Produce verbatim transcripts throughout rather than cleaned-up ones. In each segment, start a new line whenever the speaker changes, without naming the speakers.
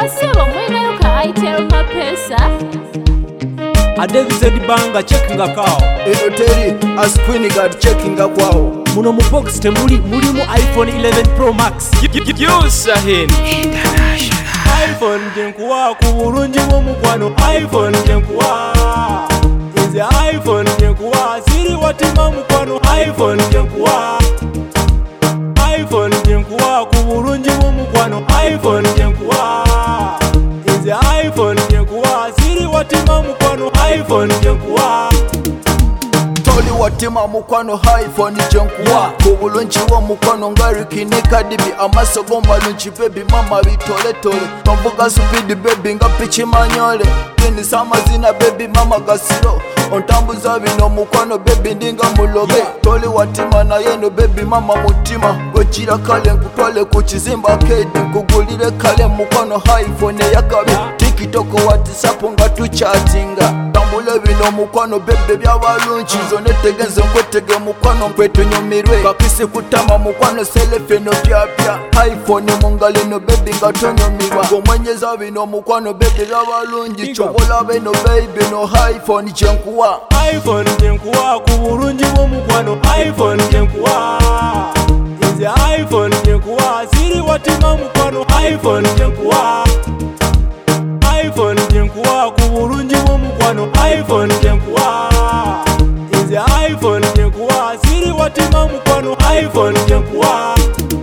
Basebo mwinayo ka Itel mapesa
Davis Banga checking akao
Enoteri as Queen God checking akwao
muno mu box temuli mulimu iPhone eleven Pro Max
Yusahin International
iPhone jenkuwa ku bulungi bw'omukwano iPhone jenkuwa Nze iPhone jenkuwa siri watima mukwano iPhone jenkuwa iPhone jenkuwa ku bulungi bw'omukwano iPhone jenkuwa Nze iPhone jenkuwa siri watima mukwano iPhone jenkuwa
Toli watima mukwano iPhone jenkuwa Kubulunchi wa mukwano ngari kinika dibi Amaso gomba lunchi baby mama bitole tole Mambuga speed baby nga pichi manyole Kini sama zina baby mama gasiro Ontambuza bino mukwano baby ndinga muloge Toli watima na yeno baby mama mutima Gwechira kale nkutwale kuchizimba kedi Kugulire kale mukwano iPhone yakabi TikTok WhatsApp nga tuchatinga Tambule bino mukwano bebe byabalunchi Zone tegenze nkwetege mukwano nkwetunyumirwe Kakisi kutama mukwano selefe no pyapya iPhone mungalino bebe nga tonyumirwa Gomwenyeza bino mukwano bebe byabalunchi Chobola bino baby no iPhone jenkuwa
iPhone jenkuwa ku bulungi bw'omukwano iPhone jenkuwa Nze iPhone jenkuwa siri watima mukwano iPhone jenkuwa iPhone jenkuwa ku bulungi bw'omukwano iPhone jenkuwa Nze iPhone jenkuwa siri watima mukwano iPhone jenkuwa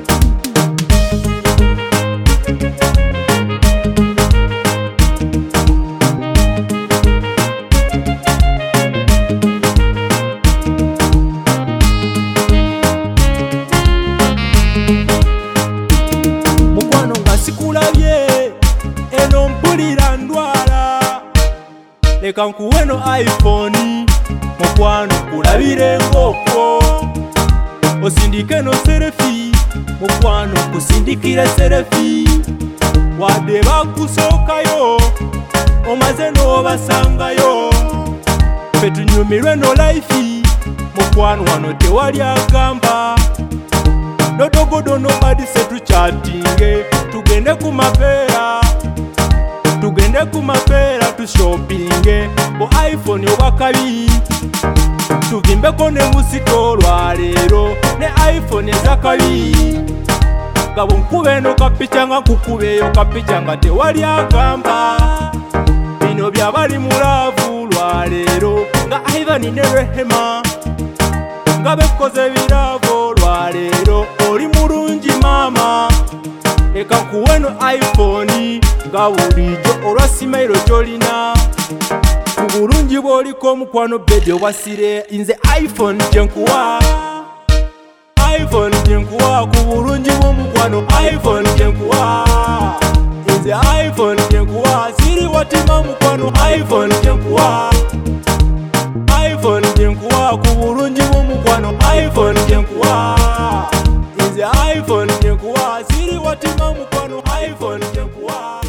mukwano nga sikulabye eno mpulira ndwala leka nkuwe no iPhone mukwano kulabire ngoko osindike no serefi mukwano kusindikire serefi wadde bakusookayo omaze n'obasangayo fe tunyumirwe no life mukwano wano tewali agamba nodogodo nobody se tuchatinge tugende ku mapeera tugende ku mapeera tushopinge bo iPhone obakabi tuvimbeko ne musito lwaleero ne iPhone ezakabi gabo nkube no kapicha nga kukubeyo kapicha nga tewali agamba bino byabali mulavu lwaleero nga Ivan ne Rehema nga bekoze biravo lwaleero oli mulungi mama eka nkuwe no iPhone nga bulijjo olwa simailo gyolina ku bulungi bw'oliko omukwano bedde wasire nze iPhone jenkuwa iPhone jenkuwa ku bulungi bw'omukwano iPhone jenkuwa nze iPhone jenkuwa siri watima mukwano iPhone jenkuwa iPhone jenkuwa ku bulungi bw'omukwano iPhone jenkuwa Nze iPhone jenkuwa siri watima mukwano iPhone jenkuwa